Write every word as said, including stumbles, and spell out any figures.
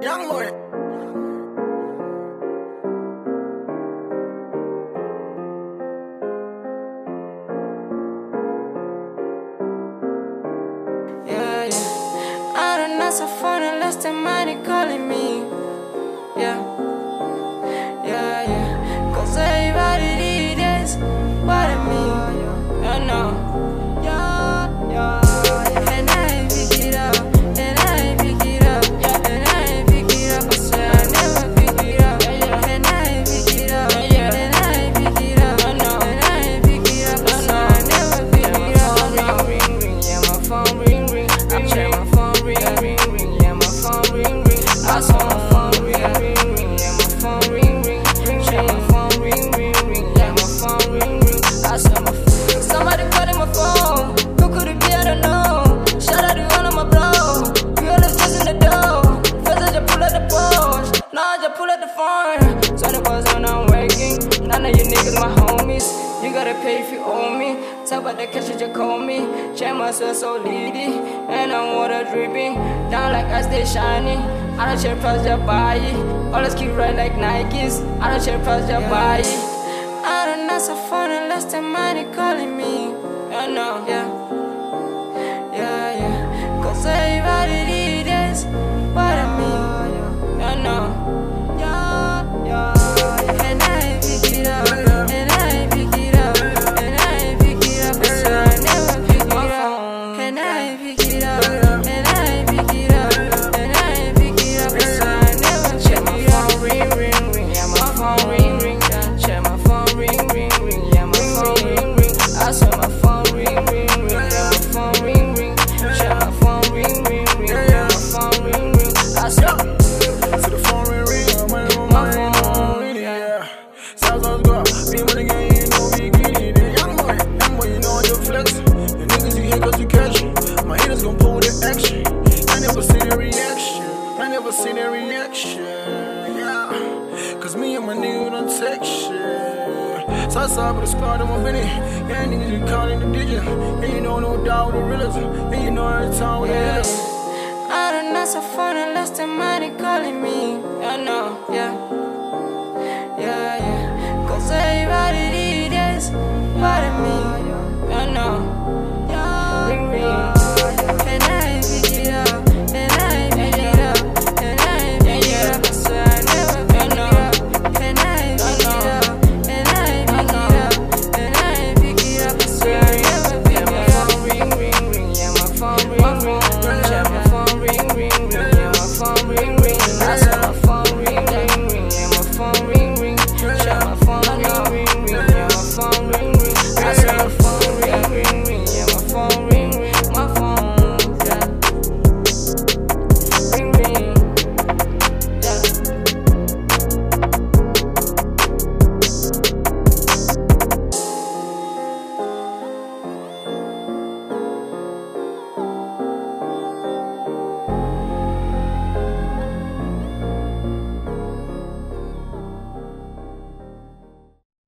Young boy. Yeah, yeah. I don't answer phone unless the money calling me. Yeah, yeah, yeah. Cause everybody these days bother me. I know. Yeah, yeah. And I pick it up, and I pick it up, and I pick it up. I swear I never pick it up. And I pick it up, and I pick it up, and I pick it up. I swear I never pick it up. Ring, ring, yeah, my phone ring, ring. I check my phone ring, ring, ring, yeah, my phone ring, ring. I saw my phone ring, ring, ring, yeah, my phone ring, ring. Check my phone ring, ring, ring, yeah, my phone ring, ring. I saw my phone. Somebody calling my phone. Who could it be? I don't know. Shout out to all of my bros. We always just in the door. First I just pull out the Porsche. Now I just pull out the phone. twenty-four seven I'm working. None of you niggas my homies. You gotta pay if you owe me. Talk about the cash that you call me. Check my sweat so leady. And I'm water dripping. Down like I stay shining. I don't share price just buy it. Always keep right like Nikes. I don't share price just buy it. I don't answer phone unless the money calling me. I know, yeah. Yeah, yeah. Cause everybody these days bother me. I know. Yeah, yeah. And I pick it up. And I pick it up. And I pick it up. I swear I never pick it up. And I pick it up. And I pick it up. And I pick it up. I swear I never check my phone ring, ring, ring. Yeah, my phone ring, ring. Check my phone ring, ring, ring. Yeah, my phone ring, ring. I swear my phone ring, ring, ring. Yeah, my phone ring, ring. Check my phone ring, ring, ring. Yeah, my phone ring, ring. I swear. So the phone ring ring, I'm money on my phone ring, yeah. Sounds like go out, be money gang, you know we greedy. The young boy, young boy, you know you're flexing. The niggas you hate cause you catch it. My haters gon' pull the action. I never see their reaction. I never see their reaction, yeah. Cause me and my nigga don't take shit. Southside with the squad on my Benny. Yeah, niggas you counting the digits. And you know no doubt with the realism. And you know every time with the Yeah. realism. I don't answer phone unless the money calling me. I know, yeah.